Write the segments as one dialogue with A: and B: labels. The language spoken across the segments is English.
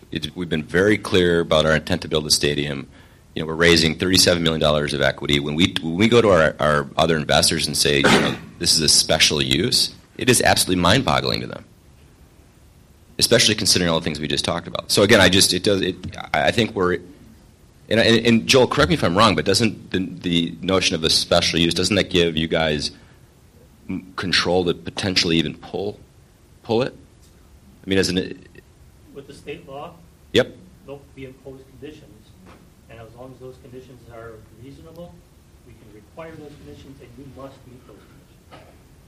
A: we've been very clear about our intent to build the stadium. We're raising $37 million of equity. When we go to our other investors and say, this is a special use, it is absolutely mind-boggling to them, especially considering all the things we just talked about. So again, I think we're, and Joel, correct me if I'm wrong, but doesn't the notion of a special use, doesn't that give you guys control to potentially even pull it? I mean,
B: with the state law,
A: yep,
B: there'll be imposed conditions, and as long as those conditions are reasonable, we can require those conditions, and you must meet those conditions.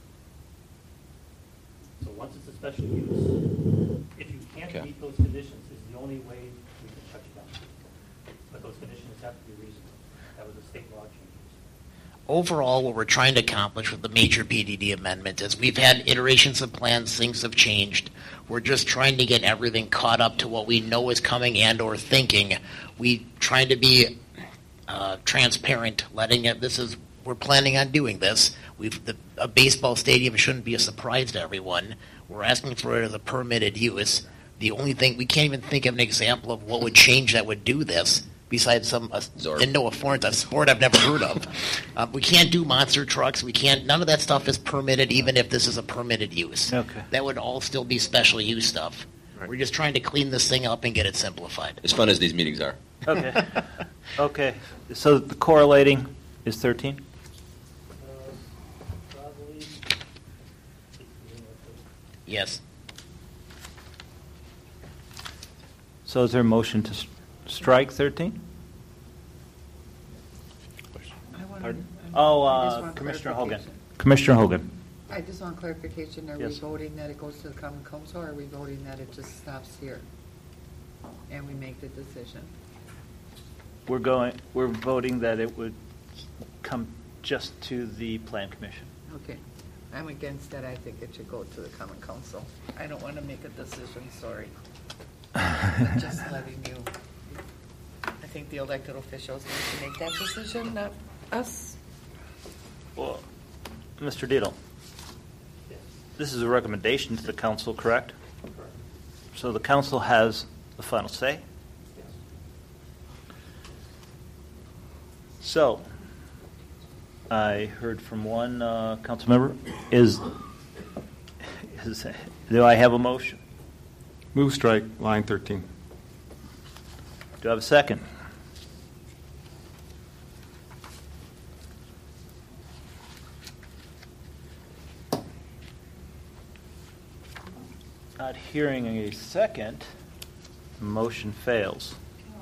B: So once it's a special use, if you can't meet those conditions, is the only way we can shut you down. But those conditions have to be reasonable. That was a state law change.
C: Overall, what we're trying to accomplish with the major PDD amendment is we've had iterations of plans, things have changed. We're just trying to get everything caught up to what we know is coming and or thinking. We try to be transparent, letting it, we're planning on doing this. A baseball stadium shouldn't be a surprise to everyone. We're asking for it as a permitted use. The only thing, we can't even think of an example of what would change that would do this. Besides and no affordance, a sport I've never heard of. We can't do monster trucks. None of that stuff is permitted, even if this is a permitted use.
D: Okay.
C: That would all still be special use stuff. Right. We're just trying to clean this thing up and get it simplified.
A: As fun as these meetings are.
D: Okay. Okay. So the correlating is 13?
B: Probably.
C: Yes.
D: So is there a motion to strike 13? Commissioner Hogan. Commissioner Hogan.
E: I just want clarification. Are
D: Yes.
E: we voting that it goes to the Common Council, or are we voting that it just stops here and we make the decision?
D: We're voting that it would come just to the Plan Commission.
E: Okay. I'm against that. I think it should go to the Common Council. I don't want to make a decision, sorry. I'm just letting you. I think the elected officials need to make that decision, not us.
D: Well, Mr. Dietl, this is a recommendation to the council, correct?
B: Correct.
D: So the council has the final say?
B: Yes.
D: So, I heard from one council member. Do I have a motion?
F: Move strike, line 13.
D: Do I have a second? Not hearing a second, the motion fails.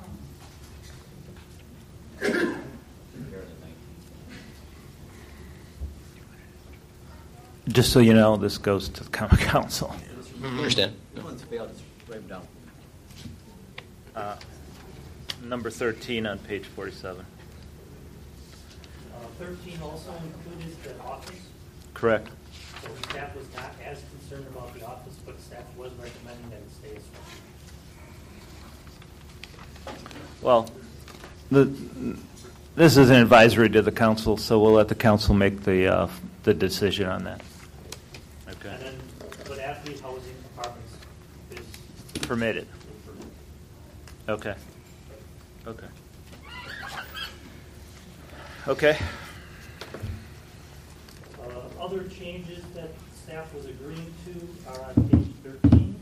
D: Just so you know, this goes to the Common Council.
A: Understand?
D: Number 13 on page 47.
B: 13 also included the office.
D: Correct.
B: So staff was not as concerned about the office, but staff was recommending that it stay as well.
D: Well, this is an advisory to the council, so we'll let the council make the decision on that. Okay.
B: And then, but athlete housing apartments is
D: Permitted. Okay. Okay. Okay.
B: Other changes that staff was agreeing to are on page 13.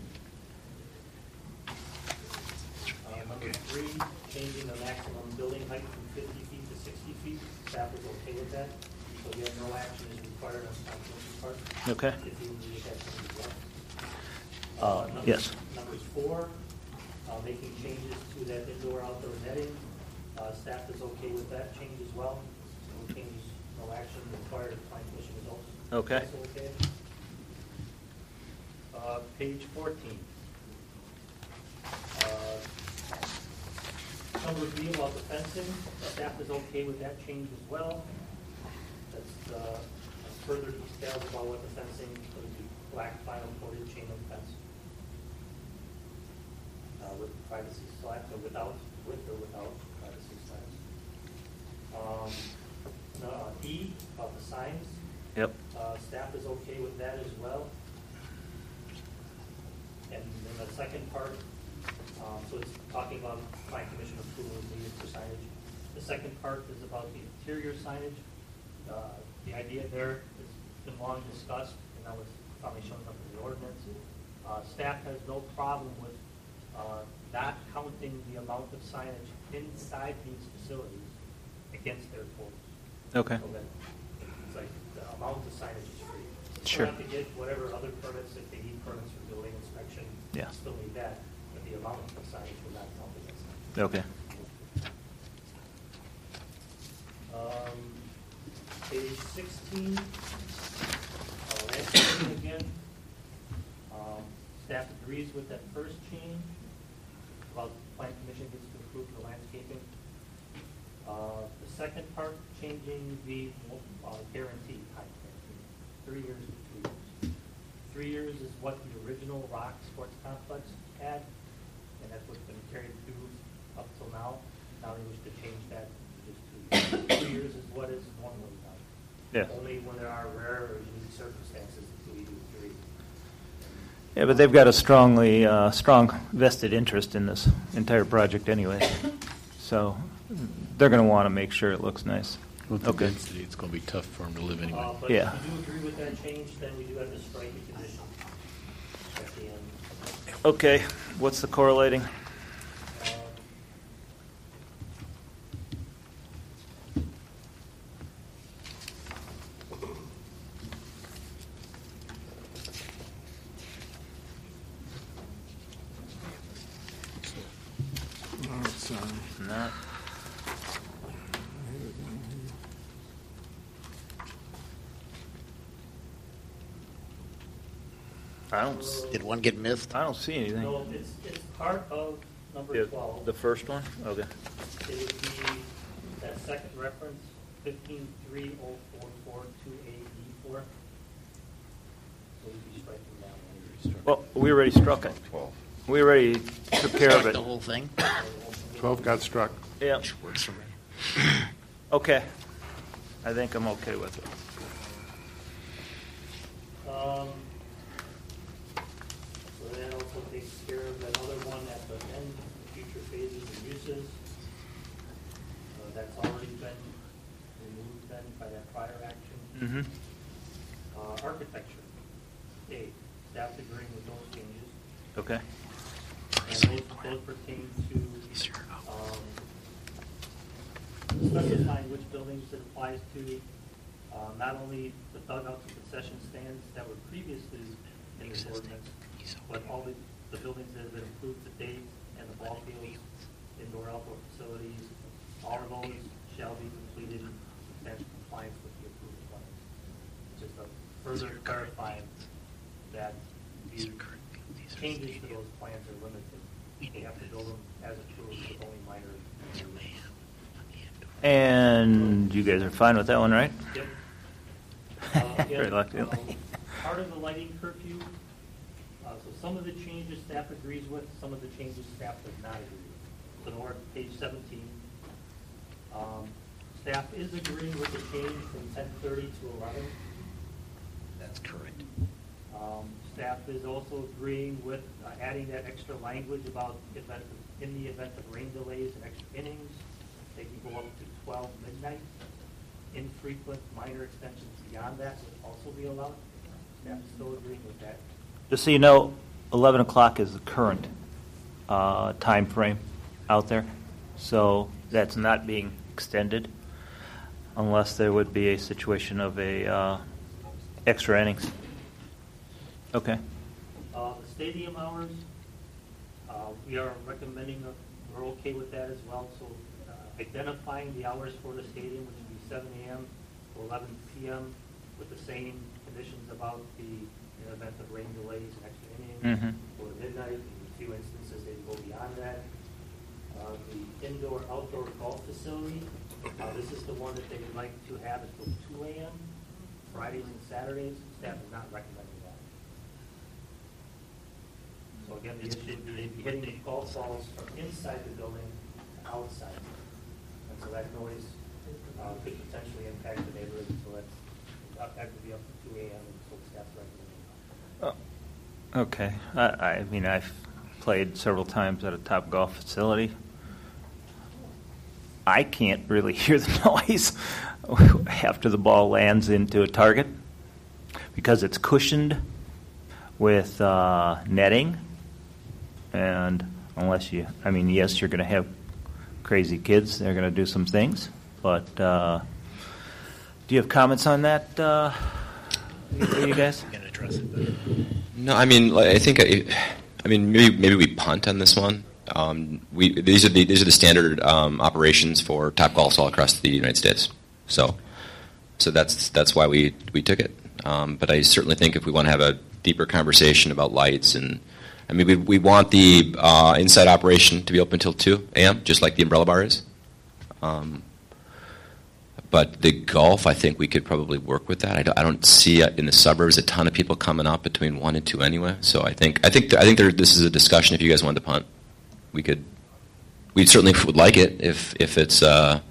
B: Number 3, changing the maximum building height from 50 feet to 60 feet. Staff was okay with that. So we have no action is required on Commission's part.
D: Okay.
B: If you need that change as well.
D: Yes.
B: Numbers 4, making changes to that indoor-outdoor netting. Staff is okay with that change as well. No changes, no action required to find Commission results.
D: Okay.
B: Also okay. Page 14. Number B about the fencing. Staff is okay with that change as well. That's further details about what the fencing would be. Black vinyl coated chain link fence. With privacy slats, or without, with or without privacy slats. E, about the signs.
D: Yep.
B: Staff is okay with that as well. And then the second part, So it's talking about plan commission approval needed for signage. The second part is about the interior signage. The idea there has been long discussed, and that was finally shown up in the ordinance. Staff has no problem with not counting the amount of signage inside these facilities against their totals.
D: Okay.
B: So that it's like the amount of signage is free. So
D: Sure.
B: Still have to get whatever other permits, if they need permits for building inspection,
D: Yeah.
B: still need that, but the amount of signage will not count against that.
D: Okay.
B: Page 16, landscaping again. Staff agrees with that first change about the plan commission gets to approve the landscaping. The second part, changing the guarantee time frame, 3 years to 2 years. 3 years is what the original Rock Sports Complex had, and that's what's been carried through up till now. Now they wish to change that to just 2 years. 2 years is what is normally done.
D: Yeah.
B: Only when there are rare or unique circumstances do we do 3.
D: Yeah, but they've got a strong vested interest in this entire project anyway. So they're going to want to make sure it looks nice.
G: With the
D: Okay.
G: density, it's going to be tough for them to live anyway.
B: But
D: Yeah.
B: if you do agree with that change, then we do have to strike the condition at the end.
D: Okay, what's the correlating? Not. I don't.
C: Did one get missed?
D: I don't see anything.
B: No, it's part of number 12.
D: The first one. Okay.
B: It would be that second reference, 15304428E4. So we'd be striking that one.
D: Well, we already struck it. We already took care of
C: Strike
D: it.
C: the whole thing?
F: 12 got struck.
D: Yeah.
C: Works for me.
D: Okay. I think I'm okay with it.
B: So that also takes care of that other one at the end, future phases and uses. That's already been removed then by that prior action.
D: Mm-hmm.
B: Architecture, A, staff agreeing with those changes.
D: Okay.
B: And those pertain to specifying which buildings it applies to, not only the dugouts and concession stands that were previously in this ordinance, but all the buildings that have been improved to date, and the ball fields, indoor outdoor facilities, all of those shall be completed in substantial compliance with the approved plans. Just a further clarifying that the changes to those plans are limited. They have to build them as approved with only minor.
D: And you guys are fine with that one, right?
B: Yep.
D: Reluctantly.
B: Part of the lighting curfew, so some of the changes staff agrees with, some of the changes staff does not agree with. So we're at page 17. Staff is agreeing with the change from 10:30 to 11.
C: That's correct.
B: Staff is also agreeing with adding that extra language about in the event of rain delays and extra innings, they can go up to 12 midnight. Infrequent minor extensions beyond that would also be allowed. Staff is still agreeing with that.
D: Just so you know, 11 o'clock is the current time frame out there. So that's not being extended unless there would be a situation of a extra innings. Okay.
B: The stadium hours, we are recommending, we're okay with that as well. So identifying the hours for the stadium, which would be 7 a.m. to 11 p.m. with the same conditions about the event of rain delays and extra innings, or midnight. In a few instances, they go beyond that. The indoor-outdoor golf facility, this is the one that they would like to have until 2 a.m. Fridays and Saturdays. Staff is not recommending that. So again, the issue would be they'd be hitting the golf balls from inside the building to outside. And so that noise could potentially impact the neighborhood. So that could be up to 2 a.m. until staff's recommending.
D: Okay. I mean, I've played several times at a Top Golf facility. I can't really hear the noise after the ball lands into a target because it's cushioned with netting. And unless yes, you're going to have crazy kids. They're going to do some things. But do you have comments on that, you guys?
C: I'm going to address it.
A: No, I think maybe we punt on this one. These are the standard operations for Top Golfs all across the United States. So that's why we took it. But I certainly think if we want to have a deeper conversation about lights we want the inside operation to be open until 2 a.m., just like the umbrella bar is. But the golf, I think we could probably work with that. I don't see in the suburbs a ton of people coming up between 1 and 2 anyway. So I think this is a discussion. If you guys wanted to punt, we certainly would like it if it's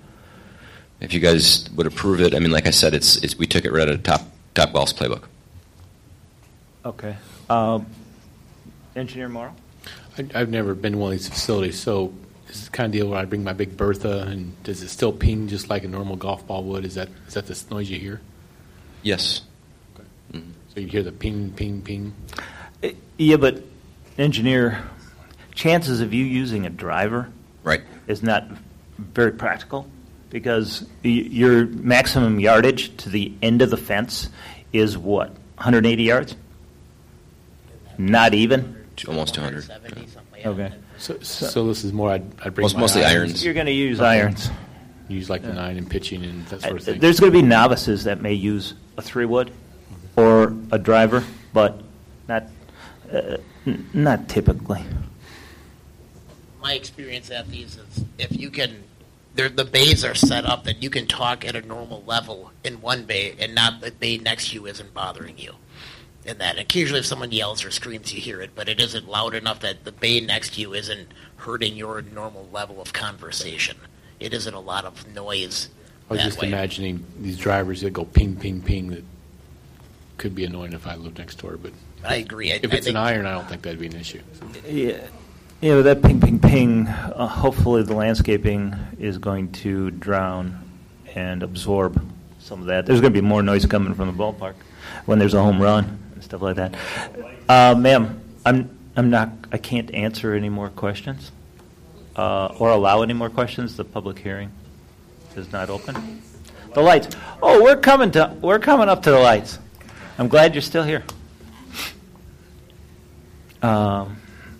A: if you guys would approve it. Like I said, we took it right out of Top Golf's playbook.
D: Okay. Engineer Morrow?
G: I've never been in one of these facilities, so this is the kind of deal where I bring my big Bertha, and does it still ping just like a normal golf ball would? Is that the noise you hear?
A: Yes.
G: Okay. Mm-hmm. So you hear the ping, ping, ping?
D: Yeah, but engineer, chances of you using a driver
A: right
D: is not very practical because your maximum yardage to the end of the fence is what, 180 yards? Not even?
A: Almost 200.
C: 70, something like
D: Okay.
C: that.
G: So this is more, I'd bring my
A: mostly irons.
D: You're going to use irons.
G: Use like the 9 and pitching and that sort of thing.
D: There's going to be novices that may use a 3-wood or a driver, but not typically.
C: My experience at these is if you can, the bays are set up that you can talk at a normal level in one bay and not the bay next to you isn't bothering you. And that occasionally if someone yells or screams, you hear it, but it isn't loud enough that the bay next to you isn't hurting your normal level of conversation. It isn't a lot of noise.
G: I was just imagining these drivers that go ping, ping, ping that could be annoying if I lived next door. But
C: I agree.
G: If it's an iron, I don't think that'd be an issue. So.
D: Yeah, with that ping, ping, ping, hopefully the landscaping is going to drown and absorb some of that. There's going to be more noise coming from the ballpark when there's a home run. Stuff like that. Ma'am, I can't answer any more questions or allow any more questions. The public hearing is not open. The lights. Oh, we're coming up to the lights. I'm glad you're still here. The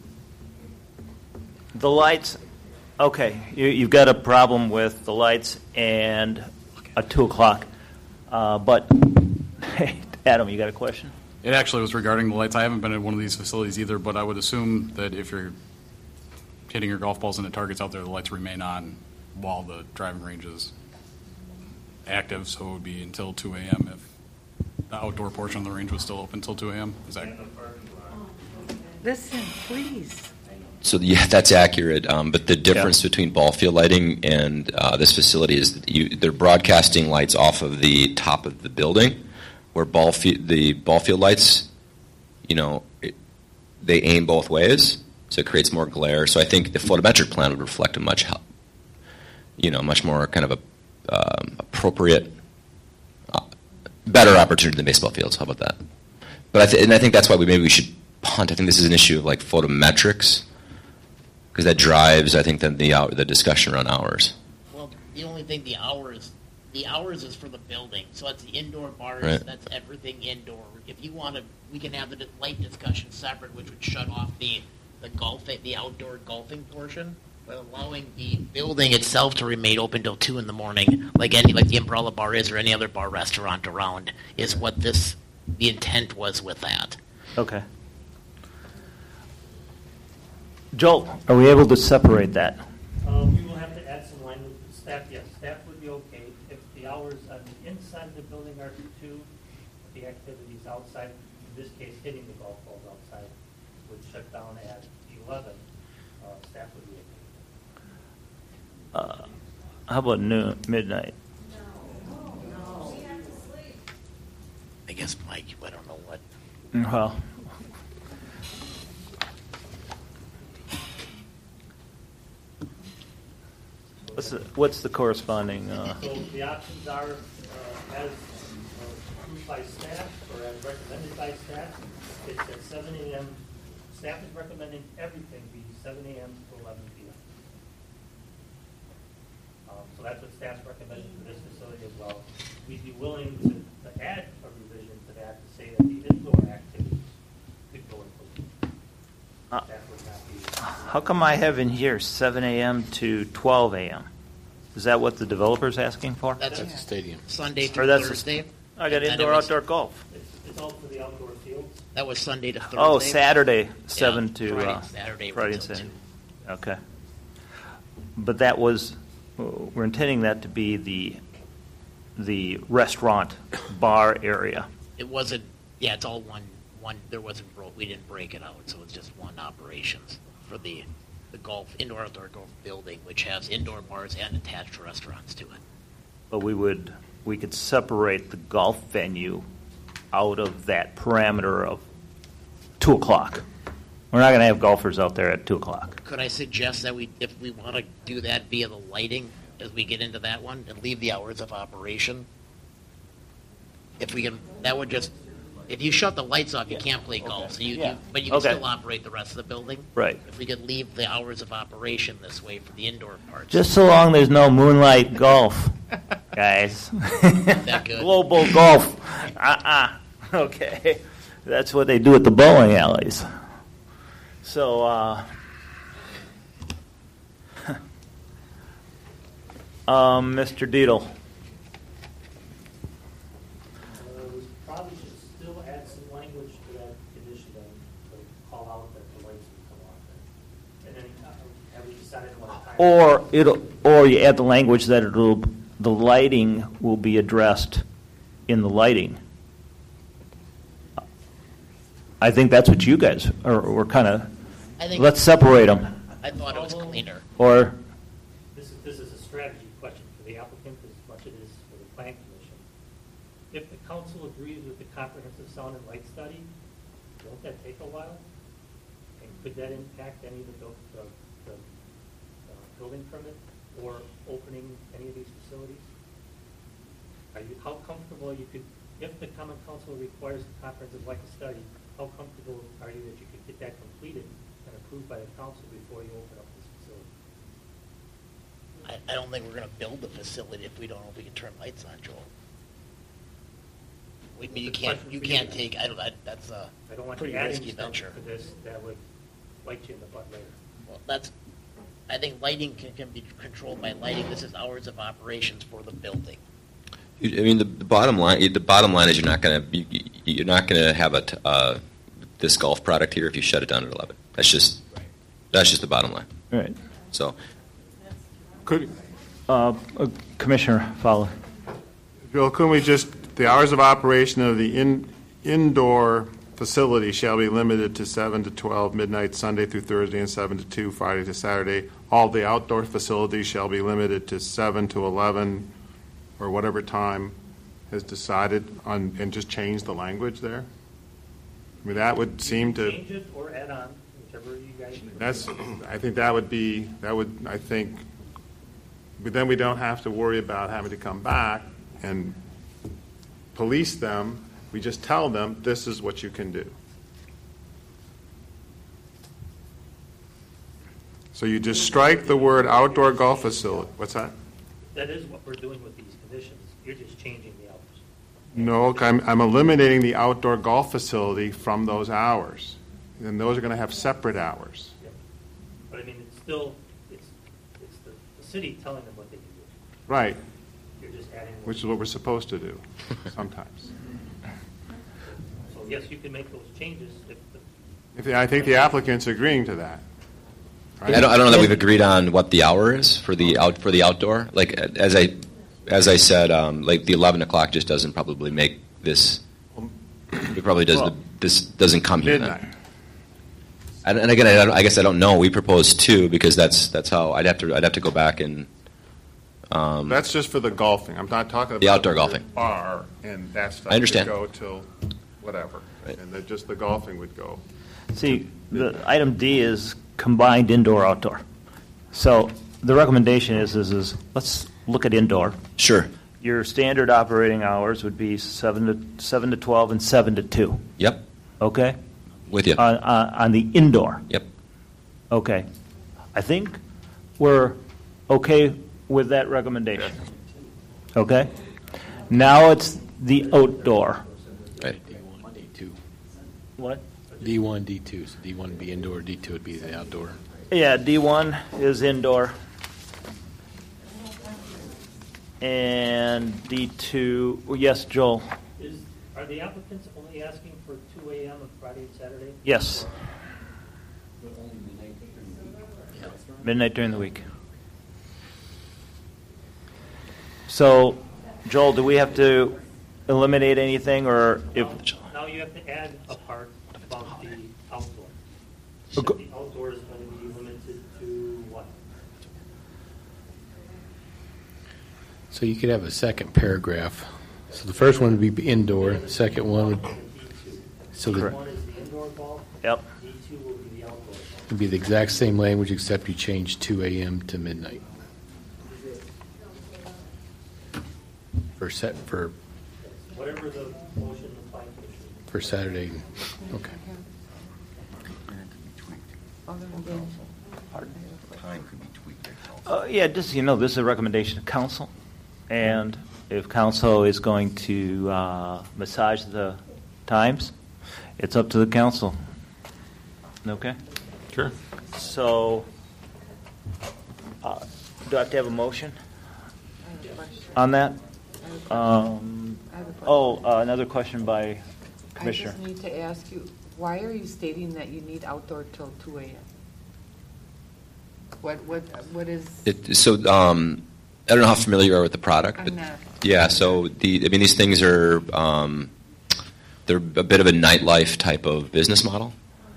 D: lights. Okay, you've got a problem with the lights and a 2 o'clock. But hey, Adam, you got a question?
H: It actually was regarding the lights. I haven't been in one of these facilities either, but I would assume that if you're hitting your golf balls into targets out there, the lights remain on while the driving range is active, so it would be until 2 a.m. if the outdoor portion of the range was still open until 2 a.m. Is that?
E: Listen, please.
A: So yeah, that's accurate. But the difference between ball field lighting and this facility is that they're broadcasting lights off of the top of the building. Where the ball field lights, they aim both ways, so it creates more glare. So I think the photometric plan would reflect a much more kind of appropriate, better opportunity than baseball fields. How about that? But I think that's why maybe we should punt. I think this is an issue of like photometrics because that drives, I think, the discussion around hours.
C: Well, the only thing the hours is for the building, so it's the indoor bars.
A: Right.
C: That's everything indoor. If you want to, we can have the light discussion separate, which would shut off the outdoor golfing portion, but allowing the building itself to remain open till 2 in the morning, like the Umbrella Bar is or any other bar restaurant around, is what the intent was with that.
D: Okay. Joel, are we able to separate that?
B: We will have to add some language with staff. Yes, staff would be okay if the hours on the inside of the building are 2, the activities outside, in this case hitting the golf balls outside, would shut down at 11. Staff would be okay.
D: How about midnight?
E: No. We have to sleep.
C: I guess, Mike, I don't know what.
D: Well, What's the corresponding?
B: So the options are, as approved by staff or as recommended by staff, it's at 7 a.m. Staff is recommending everything be 7 a.m. to 11 p.m. So that's what staff's recommending for this facility as well. We'd be willing to add a revision to that to say that the indoor activities could go include. That would not be.
D: How come I have in here 7 a.m. to 12 a.m.? Is that what the developer's asking for?
C: That's
G: That's the stadium.
C: Sunday
D: Or
C: through
D: that's
C: Thursday.
D: I got
C: And it
D: indoor,
C: was-
D: outdoor golf.
B: It's all for the outdoor fields.
C: That was Sunday to Thursday.
D: Oh, Saturday, 7
C: Yeah,
D: to
C: Friday, Saturday
D: Friday and
C: until
D: Saturday. Okay. But that was, we're intending that to be the restaurant bar area.
C: It wasn't. Yeah, it's all one. There wasn't. We didn't break it out, so it's just one operations for the golf indoor outdoor golf building, which has indoor bars and attached restaurants to it.
D: But we could separate the golf venue out of that parameter of 2 o'clock. We're not going to have golfers out there at 2 o'clock.
C: Could I suggest that if we want to do that via the lighting as we get into that one and leave the hours of operation? If we can, that would just. If you shut the lights off, you can't play golf. So but you can
D: Okay.
C: still operate the rest of the building.
D: Right.
C: If we could leave the hours of operation this way for the indoor parts.
D: Just so long there's no moonlight golf, guys.
C: That good?
D: Global golf. Okay. That's what they do at the bowling alleys. So, Mr. Deedle.
B: We probably should still add some language to that condition then, to call out that the lights would come on. And then, have we decided what time?
D: Or you add the language that the lighting will be addressed in the lighting. I think that's what you guys were kind of. Let's separate them.
C: I thought it was cleaner.
D: Or
B: This is a strategy question for the applicant as much as it is for the plan commission. If the council agrees with the comprehensive sound and light study, won't that take a while? And could that impact any of the building permit or opening any of these facilities? How comfortable you could, if the common council requires the comprehensive light study, how comfortable are you that you could get that completed and approved by the council before you open up this facility?
C: I don't think we're going to build the facility if we don't know if we can turn lights on, Joel. You can't take. That's a
B: I don't want
C: pretty
B: you adding
C: risky
B: stuff
C: venture.
B: to this that would bite you in the butt later.
C: Well, I think lighting can be controlled by lighting. This is hours of operations for the building.
A: I mean, the bottom line is you're not going to have this golf product here if you shut it down at 11. That's just the bottom line.
D: right.
A: So,
D: Commissioner Fowler.
F: Bill, couldn't we the hours of operation of the indoor facility shall be limited to 7 to 12 midnight Sunday through Thursday and 7 to 2 Friday to Saturday. All the outdoor facilities shall be limited to 7 to 11 or whatever time is decided on, and just change the language there? I mean, that would seem to.
B: Change it or add on, whichever you guys.
F: I think I think, but then we don't have to worry about having to come back and police them. We just tell them, this is what you can do. So you just strike the word outdoor golf facility. What's that?
B: That is what we're doing with these conditions. You're just changing the hours.
F: No, I'm eliminating the outdoor golf facility from those hours. And those are going to have separate hours.
B: Yep. But I mean, it's still, it's the city telling them what they can do.
F: Right,
B: You're just adding.
F: which is what we're supposed to do sometimes.
B: So yes, you can make those changes if
F: I think the applicant's agreeing to that. Right?
A: I don't know that we've agreed on what the hour is for the outdoor. Like as I said, like the 11 o'clock just doesn't probably make this. It probably does. This doesn't come here
F: Midnight.
A: then. And again, I guess I don't know. We proposed 2 because that's how I'd have to go back and.
F: That's just for the golfing. I'm not talking about
A: The outdoor golfing.
F: bar and that stuff.
A: I understand.
F: Would go till whatever,
A: Right.
F: and then just the golfing would go.
D: See, the item D is combined indoor-outdoor. So the recommendation is let's look at indoor.
A: Sure.
D: Your standard operating hours would be 7 to 12 and 7 to 2.
A: Yep.
D: Okay?
A: With you.
D: On the indoor.
A: Yep.
D: Okay. I think we're okay with that recommendation. Okay? Now it's the outdoor.
A: Right.
G: D1, D2.
D: What?
G: D1, D2. So D1 would be indoor, D2 would be the outdoor.
D: Yeah, D1 is indoor. And D2, well, yes, Joel.
B: Are the applicants only asking for 2 a.m. on Friday and Saturday?
D: Yes. Midnight during the week. So, Joel, do we have to eliminate anything, or if?
B: Now you have to add a part about the outdoor.
D: Okay.
B: The outdoor is going to be limited to what?
G: So you could have a second paragraph. So the first one would be indoor, the second one would, so the,
B: One is the indoor golf.
D: Yep.
B: D2 will be the outdoor golf.
G: would be the exact same language except you change 2 a.m. to midnight. For
B: Whatever the motion the planning commission.
G: for Saturday. Okay.
D: Yeah, just this is a recommendation of council, and if council is going to massage the times, it's up to the council. Okay.
F: Sure.
D: So, do I have to have a motion on that? Another question by Commissioner.
E: I just need to ask you, why are you stating that you need outdoor till 2 a.m.? What is?
A: I don't know how familiar you are with the product, but
E: I'm not.
A: yeah. So these things are they're a bit of a nightlife type of business model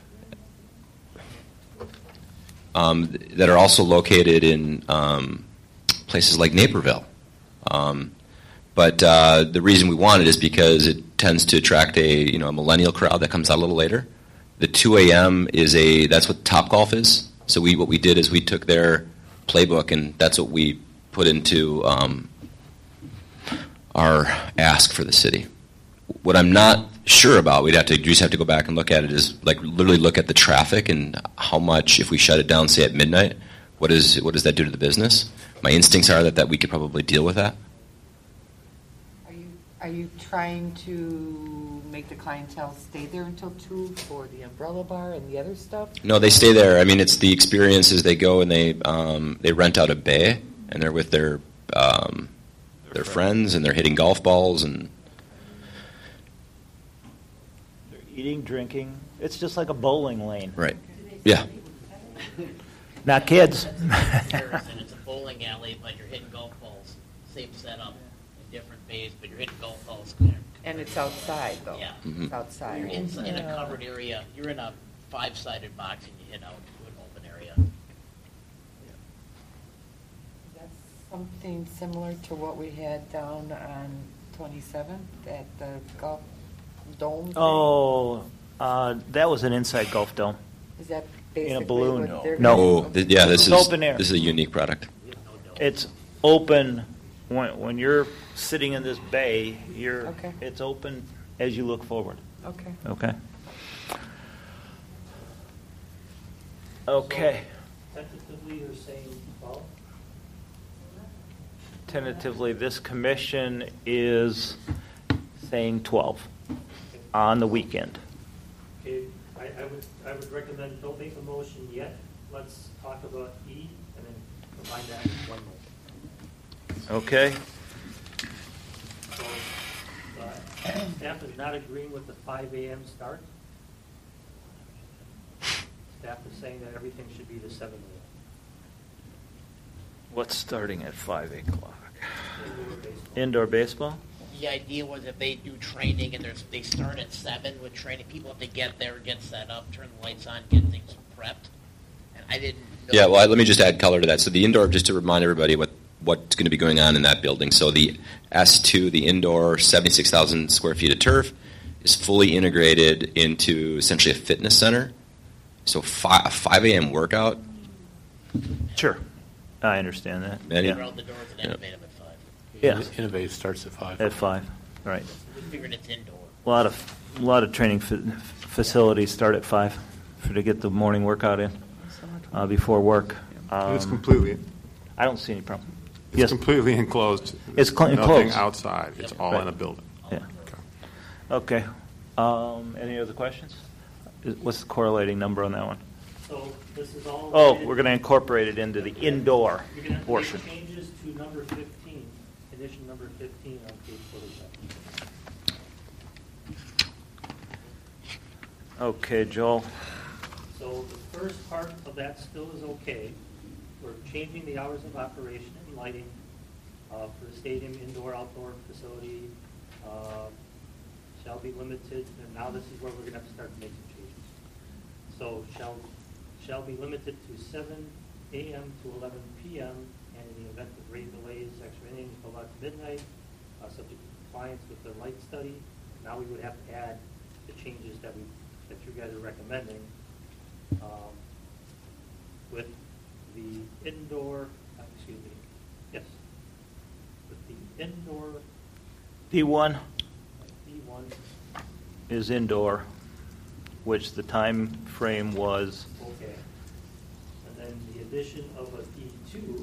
A: that are also located in places like Naperville. But the reason we want it is because it tends to attract a millennial crowd that comes out a little later. The 2 a.m. that's what Topgolf is. So what we did is we took their playbook and that's what we put into our ask for the city. What I'm not sure about, we just have to go back and look at it, is like literally look at the traffic and how much, if we shut it down, say at midnight, what does that do to the business? My instincts are that we could probably deal with that.
E: Are you trying to make the clientele stay there until 2 for the umbrella bar and the other stuff?
A: No, they stay there. I mean, it's the experience is they go and they rent out a bay and they're with their friends and they're hitting golf balls and
D: They're eating, drinking. It's just like a bowling lane.
A: right. Yeah.
D: Not kids.
C: Comparison, it's a bowling alley, but you're hitting golf balls. Same setup, different bays, but you're hitting golf balls.
E: And it's outside, though.
C: Yeah.
A: Mm-hmm.
E: It's outside.
C: You're in a covered area. You're in a 5-sided box and you hit out to an open area.
E: That's something similar to what we had down on 27th at the golf dome thing?
D: Oh, that was an inside golf dome.
E: Is that basically
D: balloon.
E: what they're
D: No.
E: doing?
A: This
D: It's
A: is
D: open air.
A: This is a unique product.
D: It's open when you're sitting in this bay.
E: Okay.
D: It's open as you look forward.
E: Okay.
D: Okay. Okay.
B: Tentatively, you're saying 12?
D: Tentatively, this commission is saying 12 on the weekend.
B: Okay, I would recommend, don't make a motion yet. Let's talk about E and then combine that in one motion.
D: Okay.
B: So, staff is not agreeing with the 5 a.m. start. Staff is saying that everything should be the 7 a.m.
D: What's starting at 5 o'clock?
B: Indoor baseball.
D: Indoor baseball?
C: The idea was if they do training and they start at 7 with training, people have to get there, get set up, turn the lights on, get things prepped. And I didn't know.
A: Yeah, well, let me just add color to that. So the indoor, just to remind everybody what's going to be going on in that building. So the S2, the indoor, 76,000 square feet of turf, is fully integrated into essentially a fitness center. So a 5 a.m. workout,
D: Sure. I understand that.
A: Many-
D: Yeah.
C: We're out the doors at Innovative at 5.
D: Yeah.
G: Innovative starts at 5.
D: At 5, right.
C: We figured it's indoor.
D: A lot of training facilities start at 5 to get the morning workout in before work.
F: It's completely,
D: I don't see any problem.
F: it's
D: Yes.
F: completely enclosed.
D: It's
F: Nothing
D: enclosed.
F: outside. It's all
D: Right.
F: in a building.
D: Yeah. Okay. Any other questions? What's the correlating number on that one?
B: So this is all.
D: Oh,
B: related-
D: we're going to incorporate it into the indoor
B: You're going to
D: portion.
B: make changes to number 15, condition number 15 on page 47.
D: Okay, Joel.
B: So the first part of that still is okay. We're changing the hours of operation and lighting for the stadium indoor-outdoor facility. Shall be limited, and now this is where we're going to have to start making changes. So shall be limited to 7 a.m. to 11 p.m. and in the event of rain delays, extra innings go out to midnight, subject to compliance with the light study. Now we would have to add the changes that you guys are recommending with the indoor, with the indoor
D: D1
B: D1,
D: is indoor, which the time frame was,
B: okay. And then the addition of a D2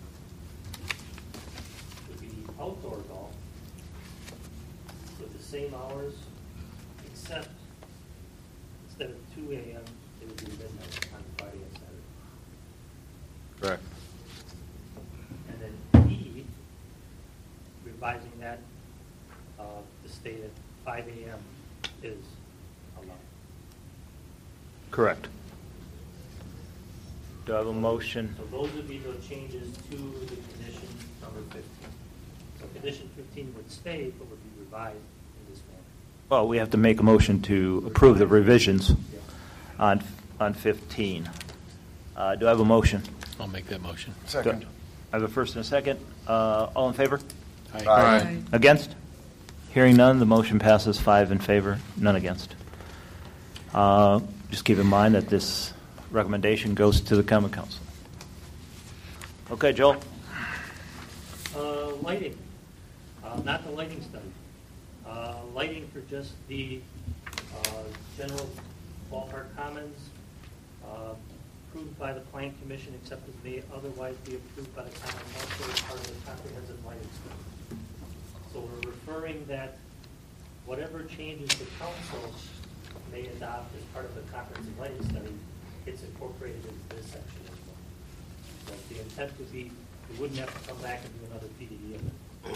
B: would be outdoor golf with the same hours, except instead of 2 a.m., it would be midnight on Friday and Saturday.
D: correct.
B: And then E, revising that to state at 5 a.m. is allowed.
D: Correct. Do I have a motion?
B: So those would be the changes to the condition number 15. So condition 15 would stay, but would be revised in this manner.
D: Well, we have to make a motion to approve the revisions on 15. Do I have a motion?
G: I'll make that motion.
D: Second. I have a first and a second. All in favor?
F: Aye.
D: Against? Hearing none, the motion passes 5 in favor, none against. Just keep in mind that this recommendation goes to the Common Council. Okay, Joel?
B: Lighting, not the lighting study. Lighting for just the general ballpark commons, approved by the Plan Commission, except as may otherwise be approved by the Common Council as part of the comprehensive lighting study. So we're referring that whatever changes the council may adopt as part of the comprehensive lighting study, it's incorporated into this section as well. So the intent would be, we wouldn't have to come back and do another PDD of it.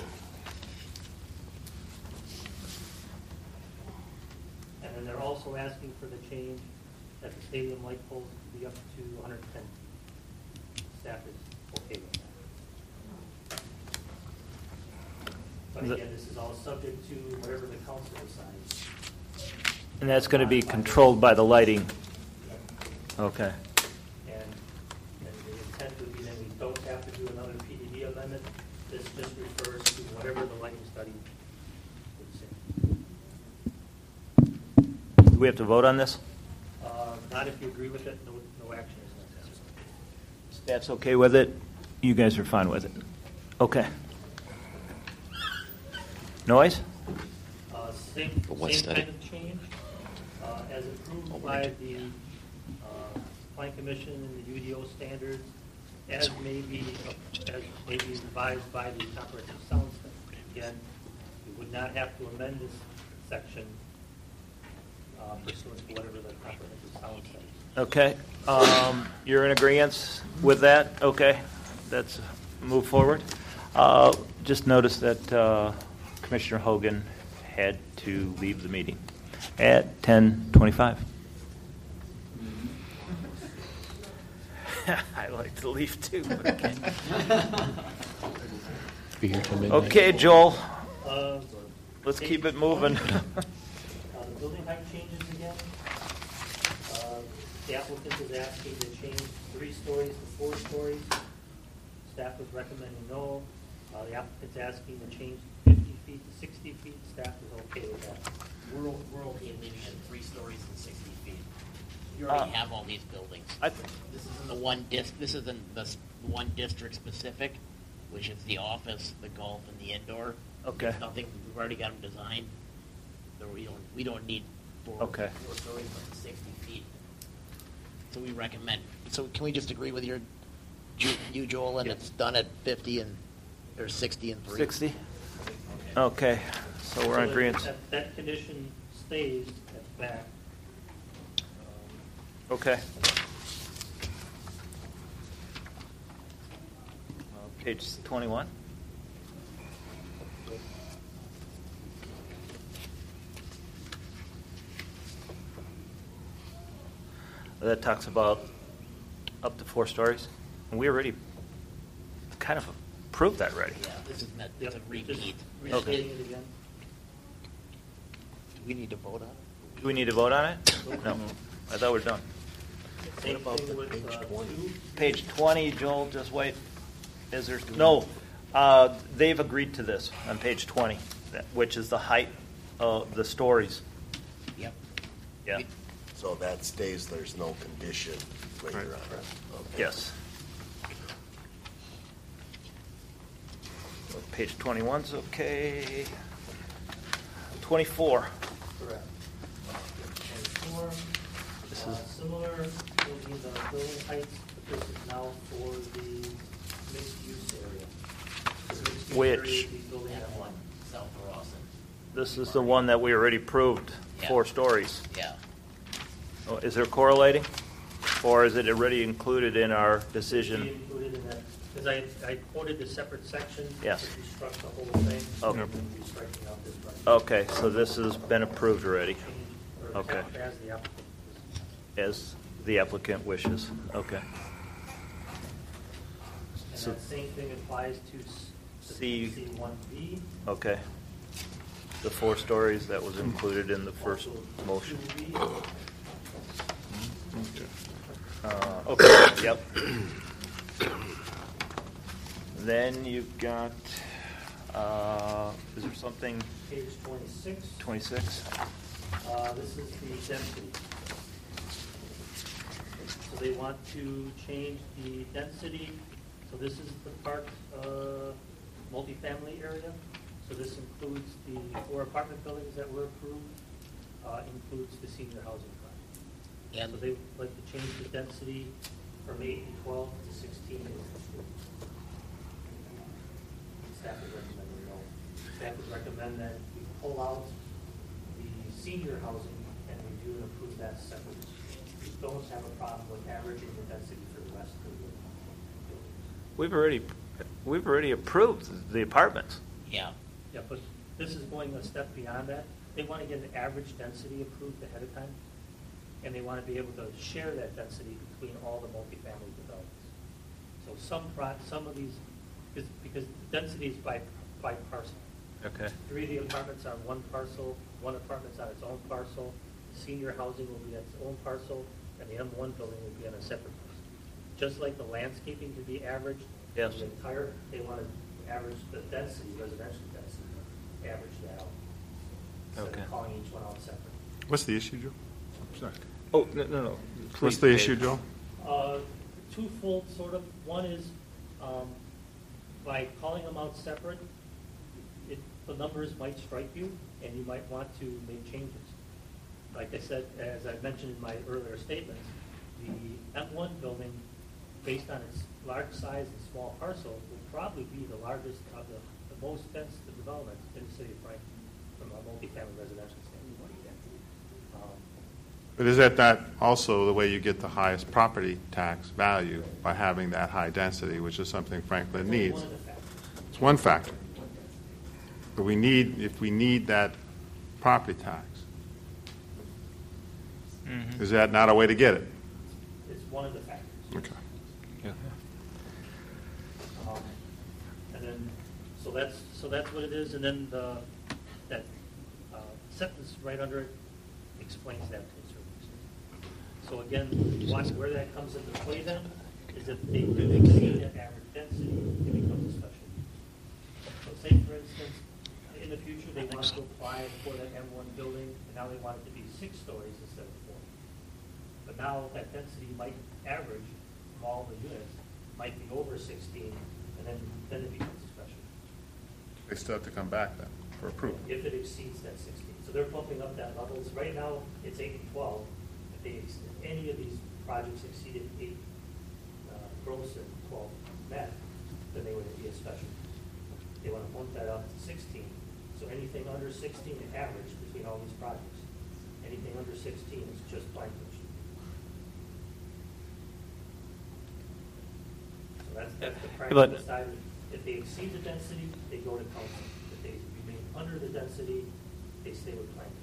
B: And then they're also asking for the change that the stadium light poles be up to 110. Staff is okay with that. But again, this is all subject to whatever the council decides.
D: And that's going to be controlled by the lighting. Okay.
B: And the intent would be that we don't have to do another PDD amendment. This just refers to whatever the lighting study would say.
D: Do we have to vote on this?
B: Not if you agree with it, no action is necessary.
D: Staff's okay with it? You guys are fine with it? Okay. Noise?
B: Same
A: what
B: same
A: study?
B: kind of change as approved by the Plan Commission and the UDO standards, as may be revised by the comprehensive sound study. Again, we would not have to amend this section pursuant to whatever the comprehensive sound study.
D: Okay. You're in agreement with that? Okay. Let's move forward. Just notice that Commissioner Hogan had to leave the meeting at 10:25. I like to leave too. But okay.
G: Be here till midnight.
D: Okay, Joel.
B: Uh,
D: Let's keep it moving.
B: The building height changes again. The applicant is asking to change 3 stories to 4 stories. Staff was recommending no. The applicant's asking to change 50 feet to 60 feet. Staff is okay with that.
C: We're okay leaving it 3 stories and 60 feet. You already have all these buildings.
D: I-
C: This isn't the one disc. This isn't the one district specific, which is the office, the golf, and the indoor.
D: Okay.
C: There's nothing, we've already got them designed, so we don't need four
D: Okay.
C: stories, but 60 feet. So we recommend, so can we just agree with you, Joel, and it's done at 50 and, or 60 and 3?
D: 60? Okay, so we're in agreement.
B: That condition stays at the back.
D: Okay. Page 21. That talks about up to 4 stories. And we already kind of approved that already.
C: Yeah, this is not,
B: Yep,
C: it's a
B: just
C: repeat.
B: restating it again.
C: Do we need to vote on it?
D: Do we need to vote on it? No. I thought we were done.
B: Same thing with 2.
D: Page 20, Joel, just wait. Is there, no, they've agreed to this on page 20, which is the height of the stories.
C: Yep.
D: Yeah,
I: So that stays, there's no condition later on. Okay.
D: yes. So page 21's okay. 24.
B: Correct. 24,
D: This is,
B: similar will be the building heights, but this is now for the mixed-use area. The mixed-use
D: Which?
B: area is the building at one.
C: South Rawson.
D: this is the one that we already approved,
C: Yeah.
D: 4 stories.
C: Yeah.
D: Oh, is there correlating? Or is it already included in our
B: Be
D: decision?
B: included in that, because I quoted the separate section.
D: Yes.
B: If you struck the whole thing.
D: Okay.
B: And then we striking out this right.
D: Okay, so this has been approved already,
B: Change, or
D: Okay.
B: as the applicant.
D: as the applicant wishes. Okay.
B: And
D: So-
B: that same thing applies to
D: C-
B: C1B.
D: Okay. The 4 stories that was included in the first
B: Also
D: motion.
B: 2B.
D: Okay, yep. Then you've got, is there something,
B: Page 26.
D: 26?
B: This is the density. So they want to change the density. So this is the park multifamily area. So this includes the 4 apartment buildings that were approved, includes the senior housing project.
C: And
B: So they would like to change the density from 8 and 12 to 16. Staff would recommend no. Staff would recommend that we pull out the senior housing and review and approve that separately. We don't have a problem with averaging the density for the rest of the building.
D: We've already approved the apartments.
C: yeah,
B: Yeah, but this is going a step beyond that. They want to get an average density approved ahead of time, and they want to be able to share that density between all the multifamily developments. So some of these, because the density is by parcel.
D: Okay.
B: 3 of the apartments on one parcel, 1 apartment's on its own parcel, senior housing will be on its own parcel, and the M1 building will be on a separate parcel. Just like the landscaping can be averaged,
D: Yes.
B: the entire, they want to average the density, residential density, average that out. Instead
D: Okay.
B: of calling each one out separate.
F: What's the issue, Joe? Sorry.
D: Oh, no.
F: What's the issue, Joe?
B: Twofold, sort of. One is, by calling them out separate, the numbers might strike you, and you might want to make changes. Like I said, as I mentioned in my earlier statements, the M1 building, based on its large size and small parcel, will probably be the largest of the most dense development in the city of Franklin from a multifamily residential standpoint.
F: But is that not also the way you get the highest property tax value by having that high density, which is something Franklin
B: That's only
F: needs?
B: one of the factors.
F: It's one factor. But if we need that property tax, is that not a way to get it?
B: It's one of the factors.
F: Okay.
B: And then, so that's what it is, and then that sentence right under it explains that to a certain extent. So again, where that comes into play then is if they do exceed that average density, it becomes a special use. So say, for instance, in the future, they want to apply for that M1 building, and now they want it to be 6 stories instead of 4. But now that density might average from all the units, might be over 6 16, and then it becomes a special.
F: They still have to come back then for approval.
B: If it exceeds that 16. So they're bumping up that levels. Right now, it's 8 and 12. If any of these projects exceeded 8 gross and 12 net, then they would be a special. They want to bump that up to 16. So anything under 16, the average between all these projects, anything under 16 is just language. So that's the practical side. If they exceed the density, they go to council. If they remain under the density, they stay with planning.